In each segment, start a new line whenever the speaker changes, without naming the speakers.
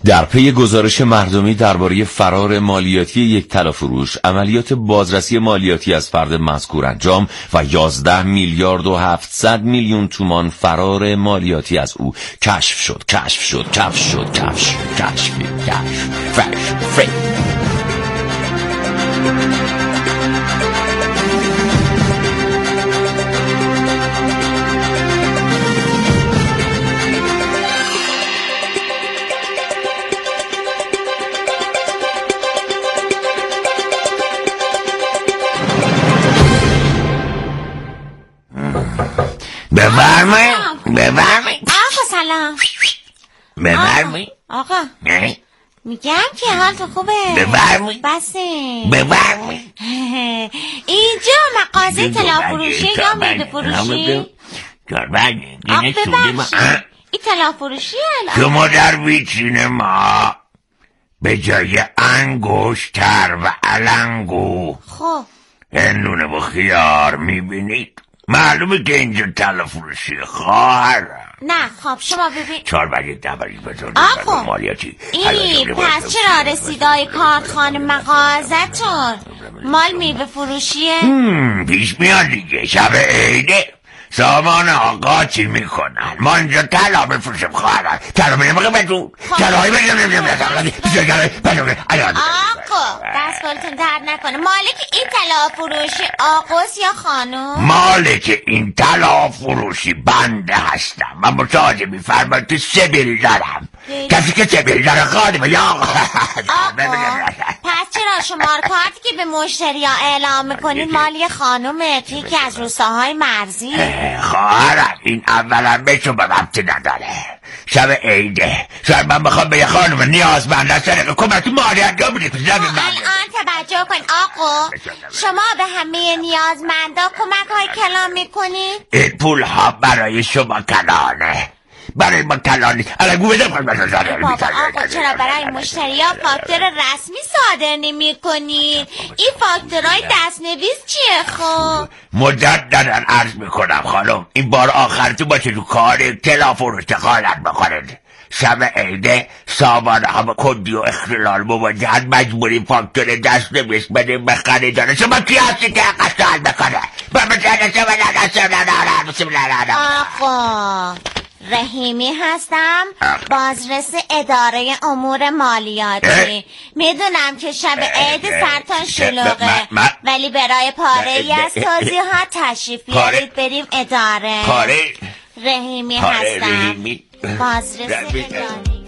در پی گزارش مردمی درباره فرار مالیاتی یک طلا-فروش، عملیات بازرسی مالیاتی از فرد مذکور انجام و 11 میلیارد و 700 میلیون تومان فرار مالیاتی از او کشف شد.
بفرمایید.
آقا سلام.
بفرمایید.
آقا میگم که حالت خوبه؟
بفرمایید.
بفرمایید. اینجا مغازه طلا-فروشی یا میوه فروشی؟ آقا ببخشید، این طلا-فروشی الان
شما در ویترین ما به جای انگشتر و علنگو
خب
نونه و خیار میبینید. معلومه که اینجا طلا-فروشی خواهرم.
نه خب شما ببین
4 برگه 10 برگه بزرگی
آقا
مالیاتی.
این پس چرا رسیدای کارتخانه مغازتون مال میوه فروشیه؟
پیش میاد دیگه، شب عیده سامان آقا چی میکنن؟ ما اینجا طلا بفروشیم خواهرم. طلا میرم بهتون طلایی
آقا دست گلتون درد نکنه. مالک این طلا-فروشی آقاست یا خانم؟
مالک این طلا-فروشی بنده هستم و متوجه میفرماید که سبیل دارم. کسی که سبیل داره خانمه یا آقا.
پس چرا شمار کارتی که به مشتری ها اعلام میکنید مالی خانومه که یکی از روستاهای مرزی؟
خواهرم این اولا به شما ربطی نداره. شب عیده شاید من بخوام به یه خانم نیازمند از طریق کمک مالی انجام بدید.
الان توجه کن آقا، شما به همه نیازمندا کمک های کلان میکنید؟
این پول ها برای شما کلانه، برای ما کلانی. الگو بده
بابا آقا چرا برای مشتری ها فاکتور رسمی صادر نمی کنید؟ این فاکتورهای دستنویس چیه خب؟
مجددا عرض میکنم خانم، این بار آخر تو باشه تو کار طلا-فروش دخالت بکنید. شب عیده سامانه ها با کندی و اختلال مواجهت مجبوری فاکتور دستنویس بده به خریدار. شما کی هستی که قصد بکنه؟
آقا رحیمی هستم، بازرس اداره امور مالیاتی. میدونم که شب عید سرتان شلوغه، ولی برای پاره‌ای از توضیحات تشریف بیارید بریم اداره. رحیمی هستم، بازرس اداره.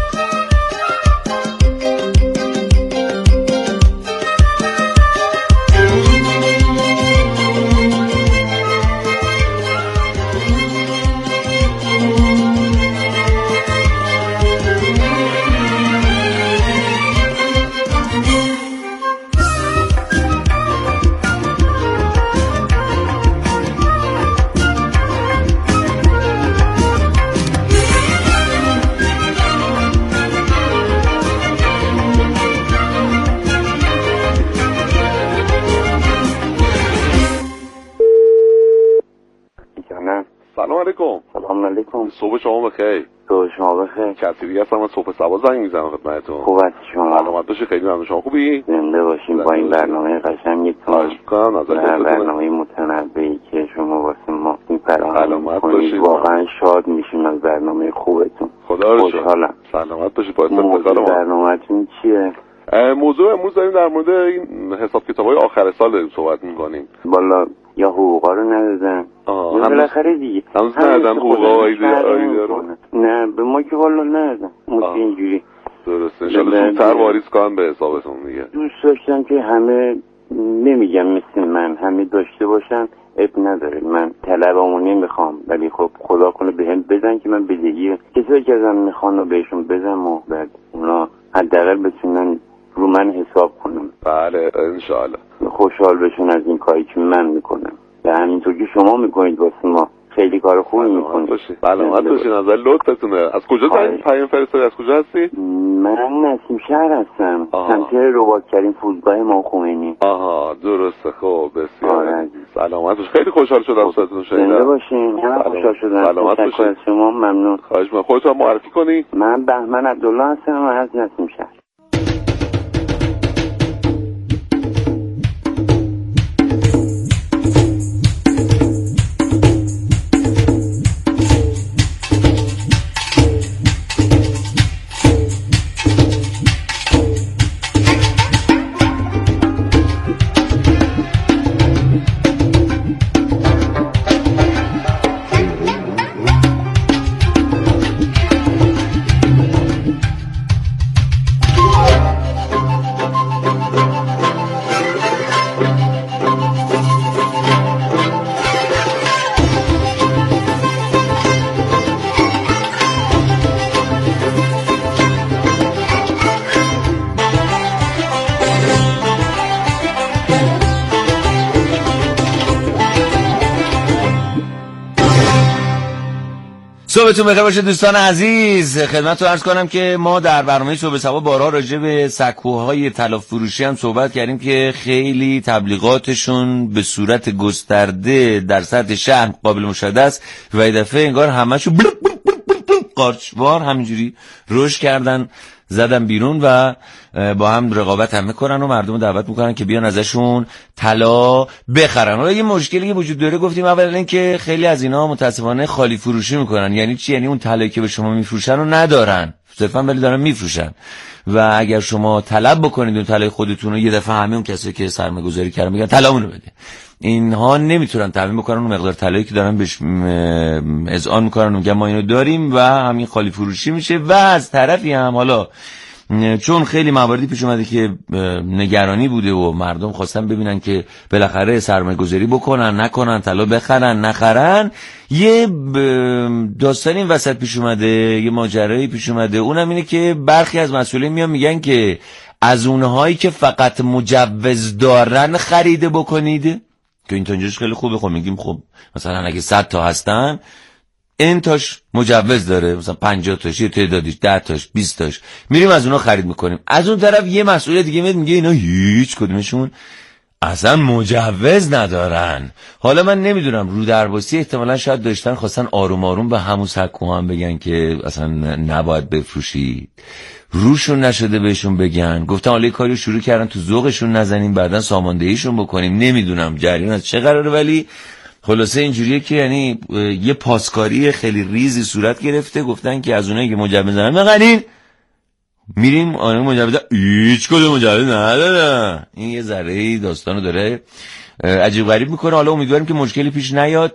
سلام علیکم.
صبح شما بخیر.
صبح شما بخیر.
کسیری هستم از صبح سبا زنگ میزنم خدمتتون.
خوب هستی شما؟
سلامت باشی. خیلی ممنون. شما خوبی؟
زنده باشین. با این برنامه قشنگتون برنامه متنوعی که شما واسه ما فراهم کنید واقعا شاد میشیم از برنامه خوبتون.
خدا رو شکر.
خوشحالم.
سلامت باشی. باعث افتخار ما.
برنامه‌تون چیه؟
موضوع امروز داریم در مورد این حساب کتاب‌های آخر سال داریم صحبت می‌کنیم.
والا یا حقوقا رو ندادن بالاخره دیگه
هنوز ندادن حقوقا رو.
نه به ما که والا ندادن. اینجوری
درسته. انشالله زودتر واریز کنن به حسابتون دیگه.
دوست داشتم که همه نمیگم مثل من همه داشته باشن، اب نداره. من طلبمو نمیخوام، ولی خب خدا کنه بهم بدن که من بدهی کسایی که ازم میخوان و بهشون بدم و بعد اونا حداقل بتونن رو من حساب کنم.
بله انشالله.
خوشحال بشون از این کاری که من میکنم و همینطور که شما میکنید واسه ما. خیلی کار خوبی میکنید.
سلامت باشین. از لطفتونه. از کجا پیام فرستادی؟ از کجا هستی؟
من نسیم شهر هستم، سمت رباط کریم فرودگاه امام خمینی.
آها درسته. خب بسیار سلامت باشید. خیلی خوشحال شدم صداتون شنیدم.
زنده باشین. من خوشحال شدم.
سلامت
تشکر از شما. ممنون.
خواهش می‌کنم. خودتون معرفی کنید.
من بهمن عبدالله هستم از نسیم شهر.
صبحتون بخیر باشه دوستان عزیز. خدمتتون عرض کنم که ما در برنامه صبح صبا بارها راجع به سکوهای طلا فروشی هم صحبت کردیم که خیلی تبلیغاتشون به صورت گسترده در سطح شهر قابل مشاهده است و این دفعه انگار همه‌شو قارچوار همینجوری رشد کردن، زدن بیرون و با هم رقابت هم میکنن و مردم دعوت میکنن که بیان ازشون طلا بخرن. حالا یه مشکلی که وجود داره گفتیم اولا این که خیلی از اینا متاسفانه خالی فروشی میکنن. یعنی چی؟ یعنی اون طلایی که به شما میفروشن رو ندارن، صرفا ولی دارن میفروشن و اگر شما طلب بکنید اون طلای خودتون رو یه دفعه همه اون کسایی که سرمایه‌گذاری کردن میگن طلامونو بده. اینها نمیتونن تامین بکنن اون مقدار طلایی که دارن بهش اذعان میکنن، میگن ما اینو داریم و همین خالی فروشی میشه. و از طرفی هم حالا چون خیلی مواردی پیش اومده که نگرانی بوده و مردم خواستن ببینن که بالاخره سرمایه گذاری بکنن نکنن، طلا بخرن نخرن، یه داستانی این وسط پیش اومده، یه ماجرایی پیش اومده. اونم اینه که برخی از مسئولین میان میگن که از اونهایی که فقط مجوز دارن خریده بکنید، که این تونجش خیلی خوبه. خب میگیم خب مثلا اگه 100 تا هستن این تاش مجوز داره، مثلا 50 تاش، یه تعدادیش 10 تاش 20 تاش، میریم از اونا خرید میکنیم. از اون طرف یه مسئول دیگه میگه اینا هیچ کدومشون اصلا مجوز ندارن. حالا من نمیدونم رو درباسی احتمالا شاید داشتن خواستن آروم آروم به همون سکو هم بگن که اصلا نباید بفروشید، روشون نشده بهشون بگن. گفتم حالا کاری شروع کردن تو ذوقشون نزنیم بعدن ساماندهیشون بکنیم. نمیدونم جریان از چه قراره، ولی خلاصه اینجوریه که یعنی یه پاسکاری خیلی ریزی صورت گرفته. گفتن که از اونایی که مجوز دارن بخرین، میریم آنها مجوز هیچ کدوم مجوز نداره. این یه ذره داستانو داره عجیب غریب میکنه. حالا امیدواریم که مشکلی پیش نیاد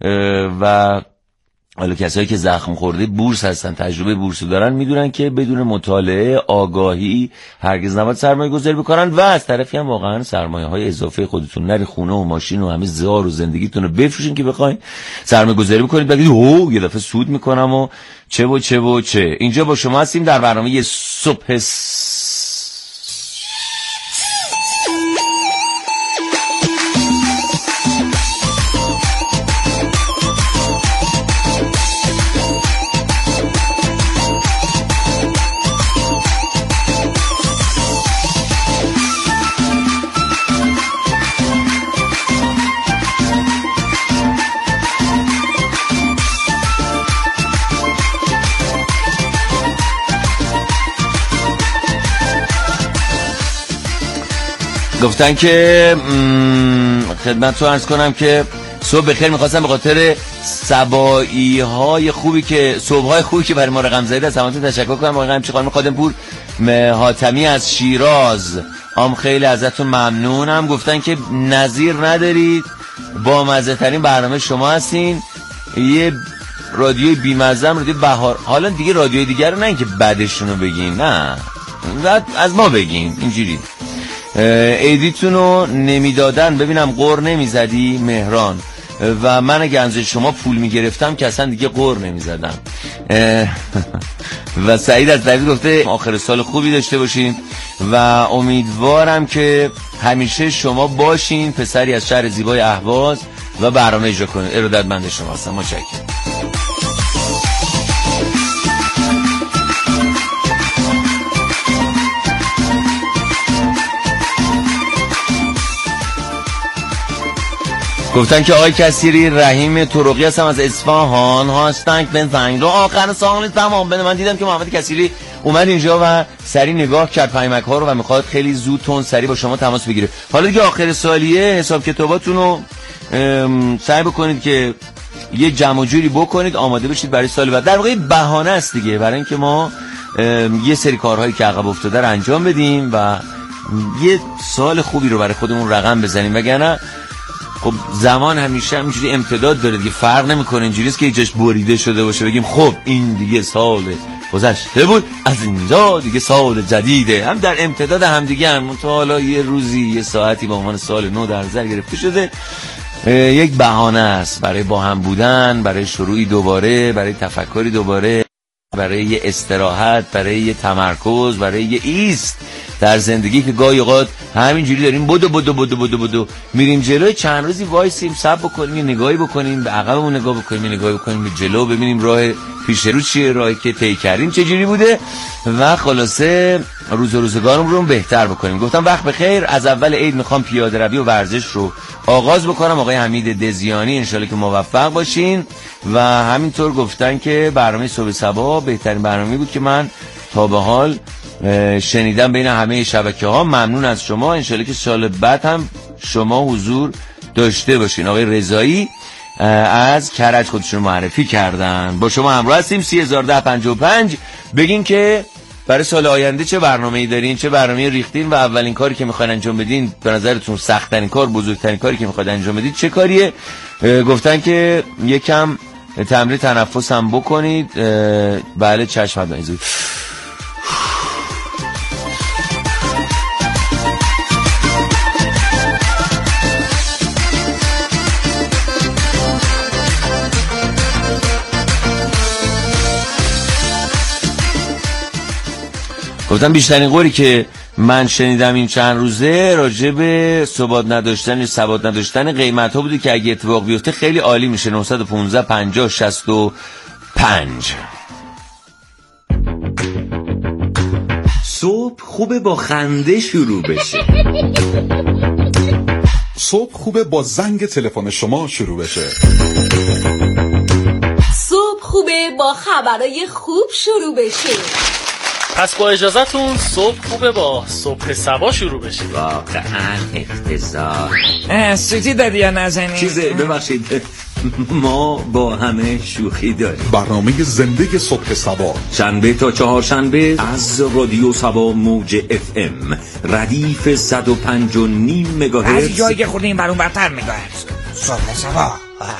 و حالا کسایی که زخم خورده بورس هستن، تجربه بورس دارن، میدونن که بدون مطالعه آگاهی هرگز نباید سرمایه گذاری بکنن. و از طرفی هم واقعا سرمایه های اضافه خودتون نری خونه و ماشین و همه زار و زندگیتون رو بفروشین که بخواین سرمایه گذاری بکنید بگید اوه یه دفعه سود میکنم و چه و چه و چه. اینجا با شما هستیم در برنامه صبح گفتن که خدمت رو عرض کنم که صبح بخیر. میخواستم به خاطر صباحی خوبی که صبحهای خوبی که برای ما رقم زدید از همتون تشکر کنم. آقای همچی خانم خادم پور حاتمی از شیراز خیلی ازتون ممنونم. گفتن که نظیر ندارید، با مزه ترین برنامه شما هستین، یه رادیوی بیمزه، رادیو بهار. حالا دیگه رادیوی دیگر رو نه اینکه بعدشونو بگین، نه از ما بگین اینجوری. ایدیتونو نمیدادن ببینم قر نمیزدی مهران، و من اگه از شما پول میگرفتم که اصلا دیگه قر نمیزدم. و سعید از دوید گفته آخر سال خوبی داشته باشین و امیدوارم که همیشه شما باشین. پسری از شهر زیبای اهواز و برنامه اجرا کنید. ارادتمند شما هستم. متشکرم. گفتن که آقای کثیری رحیم طرقی هستم از اصفهان هاشتگ بزنگ رو آخر سال تمام بده. من دیدم که محمد کثیری اومد اینجا و سری نگاه کرد پیامک ها رو و میخواد خیلی زود تون سری با شما تماس بگیره. حالا دیگه آخر سالیه حساب کتاباتون رو سعی بکنید که یه جمع جوری بکنید آماده بشید برای سال بعد. در واقع بهانه است دیگه برای اینکه ما یه سری کارهایی که عقب افتاده رو انجام بدیم و یه سال خوبی رو برای خودمون رقم بزنیم. وگرنه خب زمان همیشه همینجوری امتداد داره دیگه، فرق نمیکنه. اینجوریه که جاش بریده شده باشه بگیم خب این دیگه سال گذشته بود از اینجا دیگه سال جدیده. هم در امتداد هم دیگه هم تا حالا یه روزی یه ساعتی با عنوان سال نو در نظر گرفته شده. یک بهانه است برای با هم بودن، برای شروعی دوباره، برای تفکری دوباره، برای یه استراحت، برای یه تمرکز، برای یه ایست در زندگی که گاهی اوقات همینجوری داریم بدو میریم جلوی، چند روزی وایسیم صبر بکنیم، یه نگاهی بکنیم به عقبمون، نگاه بکنیم، یه نگاهی بکنیم به جلو، ببینیم راه پیش رو چیه، راهی که طی کردیم چجوری بوده و خلاصه روزگارمون رو بهتر بکنیم. گفتم وقت بخیر. از اول عید میخوام پیاده روی و ورزش رو آغاز بکنم. آقای حمید دزیانی انشالله که موفق باشین. و همینطور گفتن که برنامه صبح صبا بهترین برنامه بود که من تا به حال شنیدم بین همه شبکه‌ها. ممنون از شما، انشالله که سال بعد هم شما حضور داشته باشین. آقای رضایی از کرج خودشون معرفی کردن. با شما همراه هستیم 301055. بگین که برای سال آینده چه برنامه‌ای دارین، چه برنامه ریختین و اولین کاری که میخواین انجام بدین به نظرتون سخت‌ترین کار، بزرگترین کاری که میخواید انجام بدید چه کاریه؟ گفتن که یکم تمرین تنفس هم بکنید. بله چشم بزنید. گفتم بیشترین قولی که من شنیدم این چند روزه راجع به ثبات نداشتن قیمت ها بوده که اگه اتفاق بیفته خیلی عالی میشه. 915 50 65. صبح خوبه با خنده شروع بشه.
صبح خوبه با زنگ تلفن شما شروع بشه.
صبح خوبه با خبرای خوب شروع بشه.
پس با اجازهتون صبح خوبه با صبح صبا شروع بشه.
واقعا افتضاح.
سوتی دادی یا نزنی؟
چیزه ببخشید ما با همه شوخی داریم.
برنامه زنده صبح صبا
شنبه تا چهارشنبه از رادیو صبا موج FM ردیف 105.5 مگاهرتز.
از جایی که خورده این برون برتر مگاهرتز. صبح صبا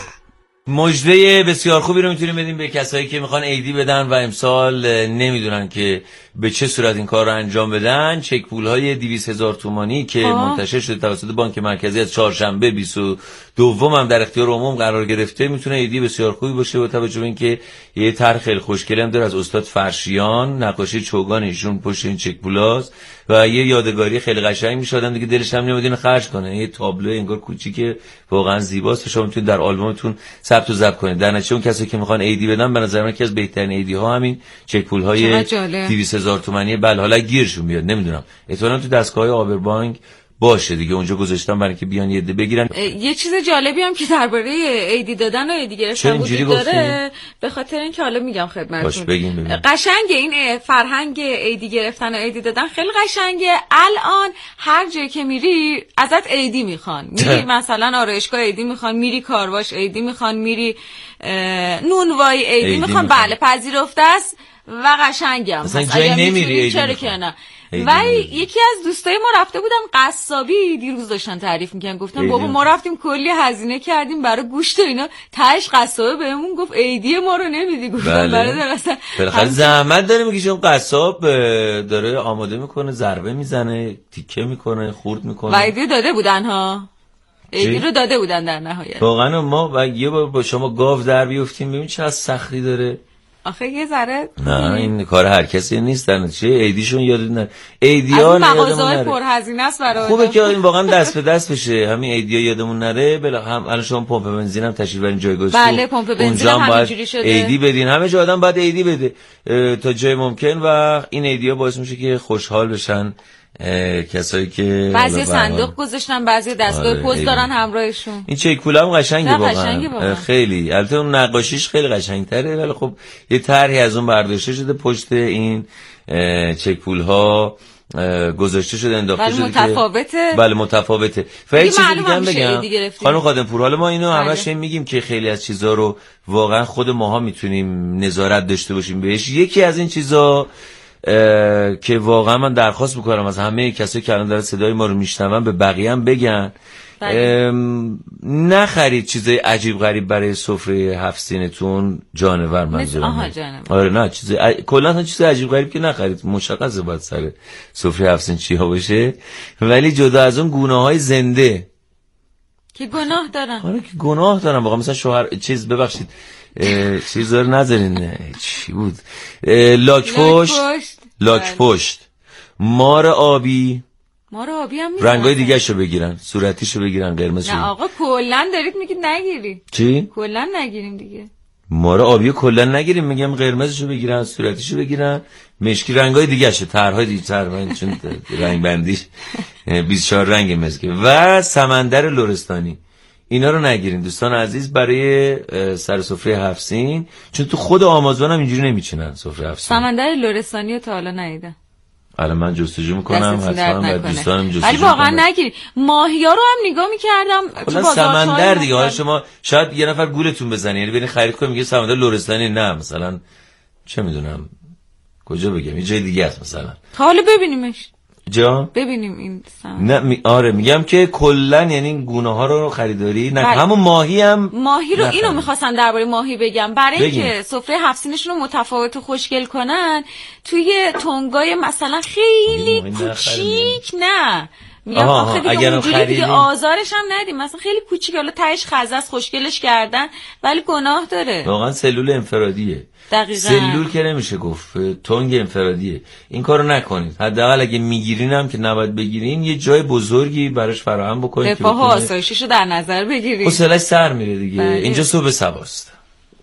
مژده بسیار خوبی رو میتونیم بدیم به کسایی که میخوان عیدی بدن و امسال نمیدونن که به چه صورت این کار رو انجام بدن. چک پول های 200,000 تومانی که منتشر شده توسط بانک مرکزی از چهارشنبه 22 هم در اختیار عموم قرار گرفته میتونه عیدی بسیار خوبی باشه با توجه به اینکه یه طرح خیلی خوشگلی هم داره از استاد فرشیان، نقاشی چوگان ایشون پشت این چک پولاست و یه یادگاری خیلی قشنگ میشه. آدم دیگه دلش هم نمیاد اینو خرج کنه. یه تابلو انگار کوچیکه واقعا زیباست. شما میتونید در آلبومتون ثبت و ضبط کنید. در نتیجه اون کسایی که میخوان عیدی بدن به نظر من یکی از بهترین عیدی ها همین چک پول های 200,000 تومانی. بله حالا گیرشون بیاد نمیدونم، احتمالاً تو دستگاه آبربانک باشه دیگه، اونجا گذاشتم برای اینکه بیان یه عده بگیرن.
یه چیز جالبی هم که درباره عیدی دادن و عیدی گرفتن وجود داره، به خاطر اینکه حالا میگم خدمتتون قشنگه این فرهنگ عیدی گرفتن و عیدی دادن خیلی قشنگه. الان هر جایی که میری ازت عیدی میخوان، میری مثلا آرایشگاه عیدی میخوان، میری کارواش عیدی میخوان، میری نونوای عیدی میخوان. بله پذیرفته است و قشنگم
مثلا جایی نمیری
چرا که نه. و یکی از دوستای ما رفته بودم قصابی، دیروز داشتن تعریف میکنن، گفتن بابا ما رفتیم کلی هزینه کردیم برای گوشت و اینا، تهش قصابه بهمون گفت عیدی ما رو نمیدی. گفتم برادر اصلا
بالاخره زحمت داره میگه، چون قصاب داره آماده میکنه، ضربه میزنه، تیکه میکنه، خورد میکنه.
و عیدی داده بودن ها، عیدی رو داده بودن در نهایت.
واقعا ما و یه بار با شما گاو در بیافتیم ببین چقدر سختی داره.
آخه یه ذره
نه این کار هر کسی نیست. در نتیجه عیدیشون یاد نره، عیدیا
مغازه‌های پرهزینه است برای
خوبه که این واقعا دست به دست بشه. همین عیدیا یادمون نره. هم الان شما پمپ بنزین هم تشریف برین جایگذاری.
بله پمپ بنزین هم همینجوری شده.
عیدی بدین، همه جا آدم باید عیدی بده تا جای ممکن و این عیدیا باعث میشه که خوشحال بشن کسایی که
بعضی صندوق گذاشتن، بعضی دستگاه پست دارن همراهشون.
این چک پول هم قشنگه واقعا، خیلی. البته اون نقاشیش خیلی قشنگتره، ولی خب یه طرحی از اون برداشته شده پشت این چک پول ها گذاشته شده، انداخته شده.
متفاوته.
بله متفاوته. فعلا چیزی دیگه بگم خانم خادم پور، حالا ما اینو همش میگیم که خیلی از چیزا رو واقعا خود ماها میتونیم نظارت داشته باشیم بهش. یکی از این چیزا که واقعا من درخواست میکنم از همه کسایی که الان دارن صدای ما رو میشنون به بقیه هم بگن نخرید چیزای عجیب غریب برای سفره 7 سینتون، جانور منظورم. آره نه چیز کلا چیز عجیب غریب که نخرید، مشخصه باید سر سفره 7 سین چی ها باشه، ولی جدا از اون گناههای زنده
که گناه دارن.
آره که گناه دارن واقعا. مثلا شوهر چیز ببخشید چیز داره نذارین، چی بود، لاک پشت، مار آبی هم رنگای دیگه شو بگیرن، صورتیشو بگیرن، قرمزشو.
نه آقا کلا دارید میگید نگیری.
چی؟
کلا نگیریم دیگه.
مار آبی کلا نگیریم، میگم قرمزشو بگیرن، صورتیشو بگیرن، مشکی، رنگای دیگه شه، طرحهای دیگه چون رنگ بندیش 24 رنگ مزگه و سمندر لرستانی. اینا رو نگیرین دوستان عزیز برای سر سفره 7 سین، چون تو خود آمازون هم اینجوری نمیچینن سفره 7 سین.
سمندر لرستانی رو تا حالا ندیدم.
الان من جستجو میکنم حتما و دوستانم جستجو.
ولی واقعا نگیرید. ماهیا رو هم نگاه میکردم تو بازار
سمندر دیگه. حالا شما شاید یه نفر گولتون بزنه، یعنی برین خرید کنید میگه سمندر لرستانی، نه مثلا چه میدونم کجا بگم یه جای دیگه است مثلا.
حالا ببینیمش
جا
ببینیم این سمندر.
نه آره میگم که کلا یعنی این گونه ها رو خریداری نه. همون ماهی رو
اینو میخواستم درباره ماهی بگم. برای اینکه سفره 7 سینشون رو متفاوت و خوشگل کنن توی تنگای مثلا خیلی کوچیک، نه میگم آخه دیگه آزارش هم ندیم، مثلا خیلی کوچیک، حالا تهش خزه است خوشگلش کردن ولی گناه داره.
واقعا سلول انفرادیه.
دقیقاً.
سلول که نمیشه گفت، تنگ انفرادیه. این کارو نکنید. حداقل اگه میگیرین هم که نباید بگیرین، یه جای بزرگی براش فراهم بکنید که
رفاه و آسایشش رو در نظر بگیرید.
حوصله‌اش سر میره دیگه. اینجا صبح صباست.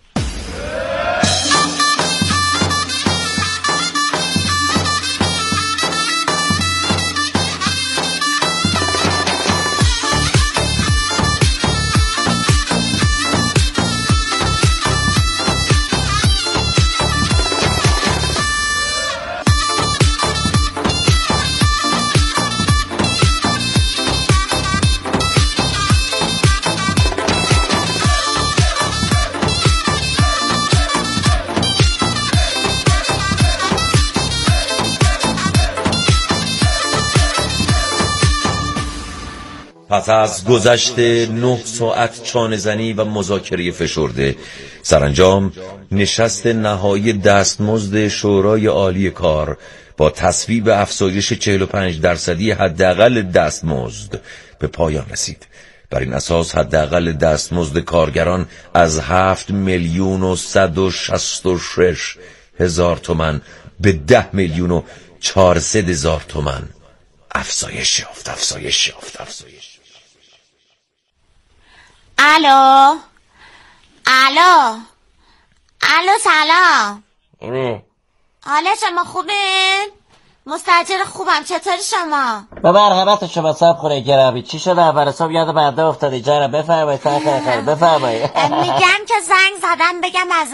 پس از گذشت 9 ساعت چانه‌زنی و مذاکره فشرده، سرانجام نشست نهایی دستمزد شورای عالی کار با تصویب افزایش 45% حداقل دستمزد به پایان رسید. بر این اساس حداقل دستمزد کارگران از 7,166,000 تومان به 10,400,000 تومان افزایش یافت.
الو سلام. حالا شما خوبین؟ مستاجر خوبم، چطوری شما؟
به مرحمت شما صاحب خوره گرامی. چی شده اول صبح یاد بنده افتادی جانم؟ بفرمایید بفرمایید.
میگم که زنگ زدم بگم از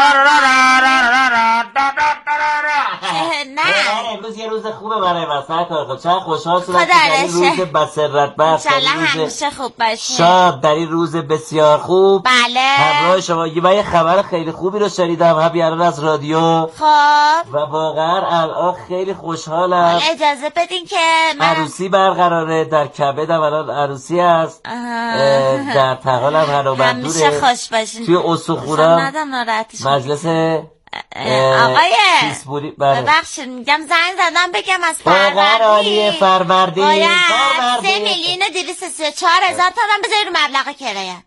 نه امروز یه روز خوبه برای من سرکار خود. چند خوشحال شدم که در این روز بسرت بخش،
همیشه خوب باشی،
شاد، در این روز بسیار خوب
بله
همراه شما. من یه خبر خیلی خوبی رو شنیدم همین الان از رادیو.
خب
و واقعا الان خیلی خوشحالم.
اجازه بدین که من
عروسی برقراره در کبدم، الان عروسی هست در تهالم هنوبندوره.
همیشه خوش باشین.
توی استخونم مجلس
آقای
پیسبوری.
ببخشید میگم زنگ زدم بگم از
فروردین
باید 3,234,000 تومان بذاری رو مبلغ کرایت.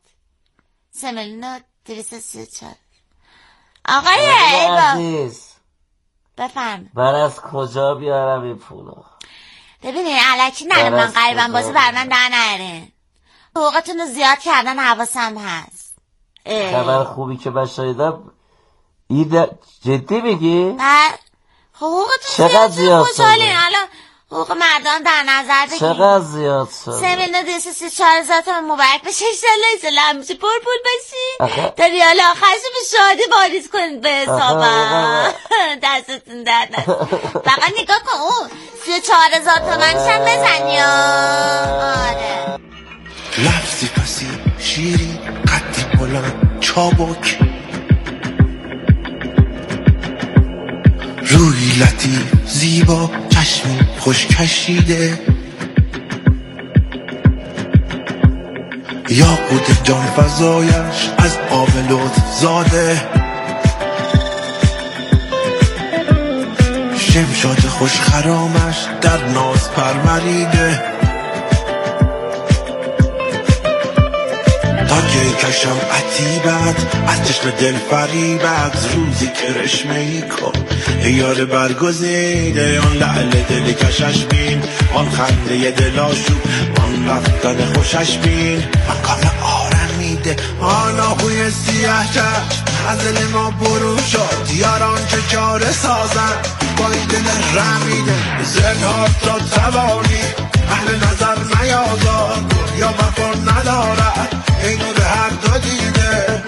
3,234,000. آقای
عزیز
بفرم.
من از کجا بیارم این پولو؟
ببینید الکی نره من قریبم بازی بر من در نره. حقوقتون رو زیاد کردن حواسم هست.
خبر خوبی که من شایدم جدی میگی؟
حقوقتون زیاد خوشحالین. الان حقوق مردان در نظر بگیر.
چقدر زیاد شد؟
3,234,000 تومان مبارک به 6 ساله ایسا همیشه پر پول باشین تا ریال آخرش به شادی واریز کنید به حسابم. دستتون درد نکنه. فقط نگاه کن اون 34,000 تومنش هم بزنی. آره
لفظی پسی شیری قدی بلند چابک روی لطیف زیبا چشمی خوش کشیده یاقوت جان فزایش از آب لطف زاده شمشاد خوش خرامش در ناز پروریده تا که کشم عتیبت از چشم دل فریبت روزی کرشمه‌ای کن یار برگزیده آن لعل دل کشش بین آن خنده دل آشوب آن رفتن خوشش بین مکان آرمیده آن آهوی سیاه چشم از دل ما برون شد یاران چه چاره سازن با این دل رمیده زنهار تا توانی اهل نظر نیازار یا مکان ندارد اینو به هر دو دیده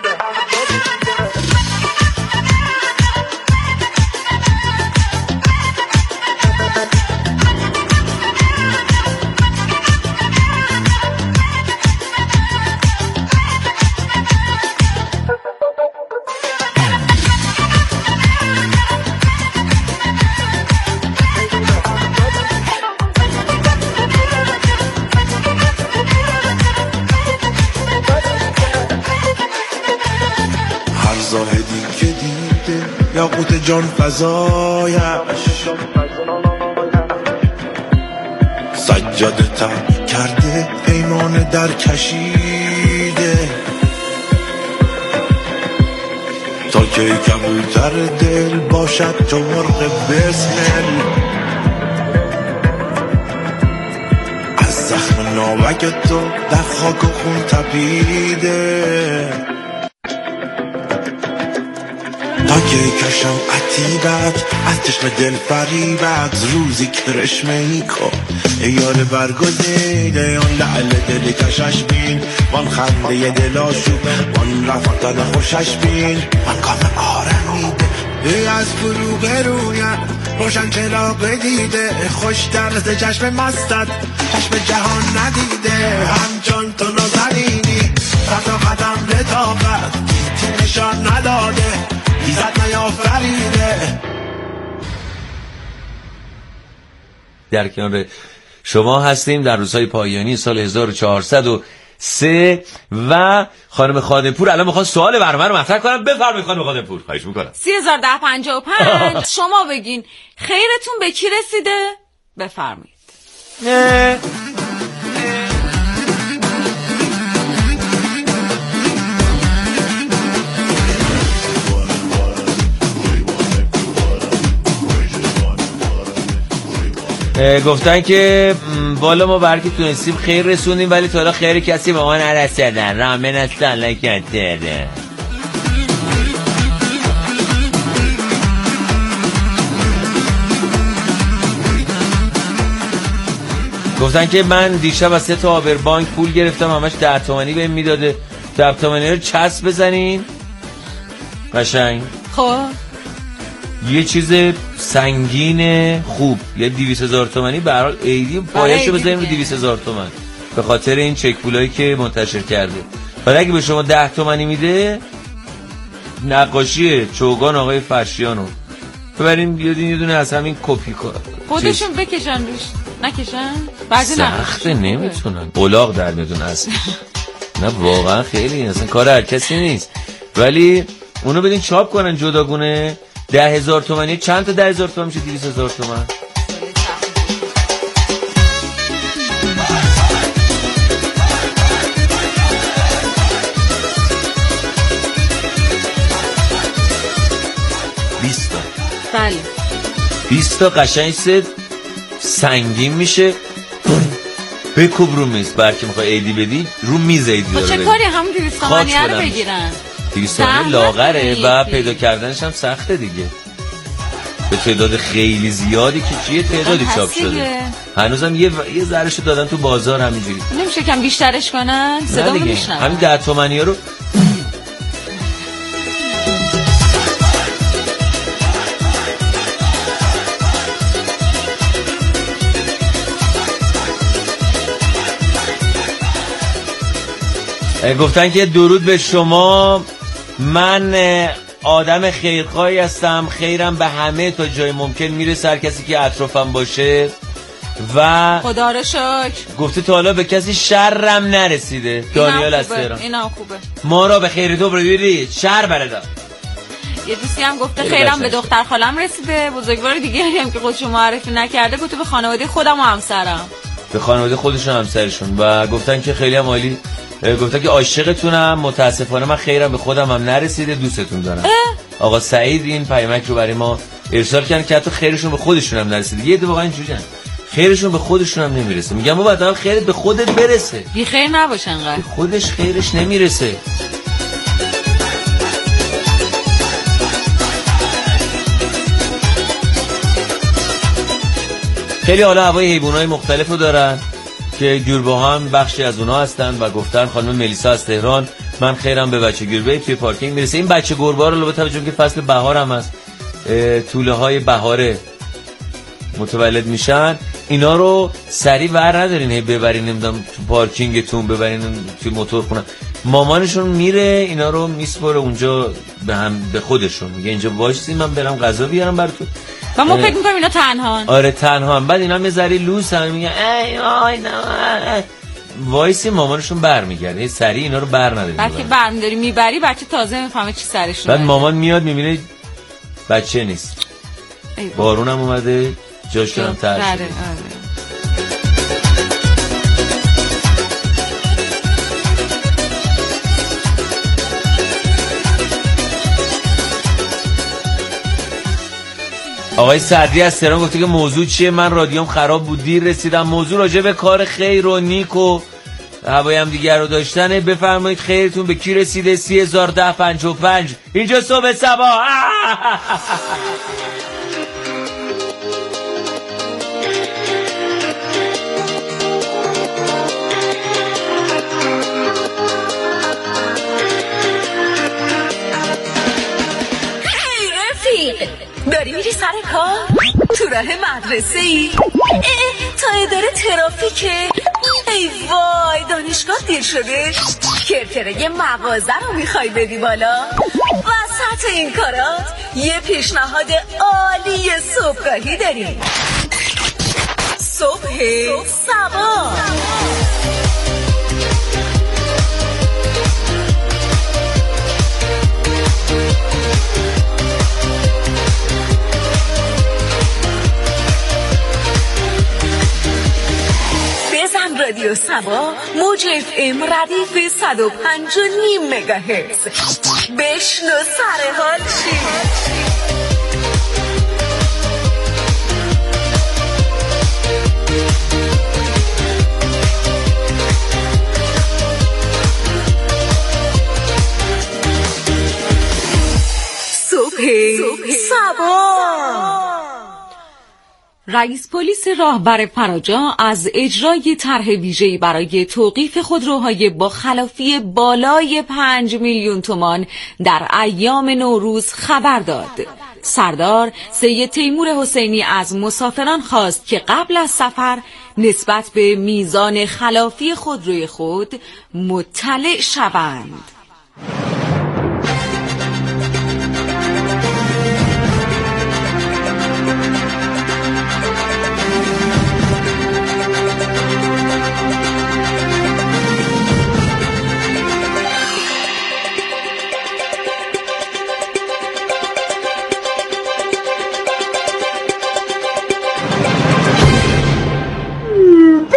زاهدی که دیده یاقوت جان فزایش سجاده تر کرده پیمان در کشیده تا که کبوتر دل باشد چو مرغ بسمل از زخم ناوک تو در خاک و خون تپیده تا که کشم عتیبت از چشم دل فریبت روزی کرشمه‌ای کن یار برگزیده آن لعل دل کشش بین وان خنده دل آشوب وان رفتن خوشش بین من کام آرمیده از فروغ رویت روشن چراغ دیده خوش درز چشم مستت چشم جهان ندیده همچون تو نازنینی رفت قدم لطافت تی نشان نداده ایزد نیافریده.
در کنار شما هستیم در روزهای پایانی سال 1403 و خانم خادمپور الان میخواد سوال برنامه رو مطرح کنم. بفرمایید خانم خادمپور. خواهش میکنم.
30,1055 شما بگین خیرتون به کی رسیده؟ بفرمایید.
گفتن که بالا ما برکی تونستیم خیر رسونیم ولی تا حالا خیر کسی به ما نرسیدن. رامن از سالکت داره. گفتن که من دیشب از 3 تا آبربانک پول گرفتم همش 10 تومانی بهم میداده. 10 تومانی رو چسب بزنین قشنگ.
خب
یه چیز سنگین خوب یه 200,000 تومانی به هر حال ایدی پایه‌شو بزنیم رو 200,000 تومان به خاطر این چک پولایی که منتشر کرده. ولی اگه به شما 10 تومانی میده نقاشی چوگان آقای فرشیانو ببریم یه دونه از همین کپی کن
خودشون بکشن روش نکشن بعضی
سخته نمیتونن قلاق در میدون اصلا. نه واقعا خیلی اصلا کار هر کسی نیست ولی اونو بدین چاپ کنن جداگونه. 10,000 تومانی چند تا 10,000 تومان میشه 200,000 تومان.
بله
20 تا قشنگ سنگین میشه بکوب رو میز برکه میخوای ایدی بدی رو میز ایدی داره
چه کاری همون 200 تومانی رو بگیرن
200 تومانی لاغره و پیدا کردنش هم سخته دیگه. به تعداد خیلی زیادی که چیه تعدادی چاپ شده. هنوزم یه ذرهشو دادن تو بازار همینجوری.
نمیشه کم بیشترش کنن؟ صدامو میشنم.
همین 10 تومنی‌ها رو گفتن که درود به شما، من آدم خیرخواهی هستم، خیرم به همه تا جای ممکن میرسه، هر کسی که اطرافم باشه و
خدا رو شکر.
گفته تا حالا به کسی شرم نرسیده. دانیال از تهران.
اینا خوبه.
ما را به خیر تو بردید شر بردا.
یه دوستی هم گفته خیرم به دختر خالم رسیده. بزرگوار دیگه هم که خودشو معرفی نکرده گفته به خانواده خودم و همسرم.
به خانواده خودشون و همسرشون و گفتن که خیلی هم عالی. گفتن که عاشقتونم، متاسفانه من خیرم به خودم هم نرسیده، دوستتون دارم. آقا سعید این پیامک رو برای ما ارسال کردن که حتی خیرشون به خودشون هم نرسیده. یه دو واقعا اینجوریه، خیرشون به خودشون هم نمیرسه. میگم بابا حداقل خیرت به خودت برسه،
بی خیر نباش انقدر.
به خودش خیرش نمیرسه. خیلی حالا هوای حیوانات مختلفو دارن که گربه هم بخشی از اونها هستن و گفتن خانم ملیسا از تهران من خیرم به بچه گربه توی پارکینگ میرسه. این بچه گربه ها رو با توجه که فصل بهار هم هست، توله های بهاره متولد میشن، اینا رو سریع ور ندارین هی ببرین نمیدونم تو پارکینگتون، ببرین توی موتورخونه. مامانشون میره اینا رو میسپره اونجا به خودشون، میگه اینجا وایسین من برم غذا بیارم براتون.
و ما فکر میکنیم اینا تنهان.
آره تنهان. بعد اینا میذاری لوسن میگن ای وای نه وایسی، مامانشون برمیگرده سریع اینا رو بر نداری.
بعد که برمیداری میبری بچه تازه میفهمه چی سرشون.
بعد مامان میاد میبینه بچه نیست، بارونم اومده جاش هم تر شده. آقای صدری از تهران گفته که موضوع چیه؟ من رادیوم خراب بود دیر رسیدم. موضوع راجع به کار خیر و نیک و هوای هم دیگر رو داشتنه. بفرمایید خیرتون به کی رسیده؟ 301055 اینجا صبح صبا.
داری میری سر کار؟ تو راه مدرسه ای؟ تا اداره ترافیکه؟ ای وای دانشگاه دیر شده؟ کرکره یه مغازه رو میخوای بدی بالا؟ وسط این کارات یه پیشنهاد عالی صبحگاهی داریم. صبح صبا. رادیو صبا موج FM ردیف 105.5 مگاهرتز. بشنو سر حال چی؟ صبح صبا.
رئیس پلیس راهبر فراجا از اجرای طرح ویژه‌ای برای توقیف خودروهای با خلافی بالای 5 میلیون تومان در ایام نوروز خبر داد. سردار سید تیمور حسینی از مسافران خواست که قبل از سفر نسبت به میزان خلافی خودروی خود مطلع شوند.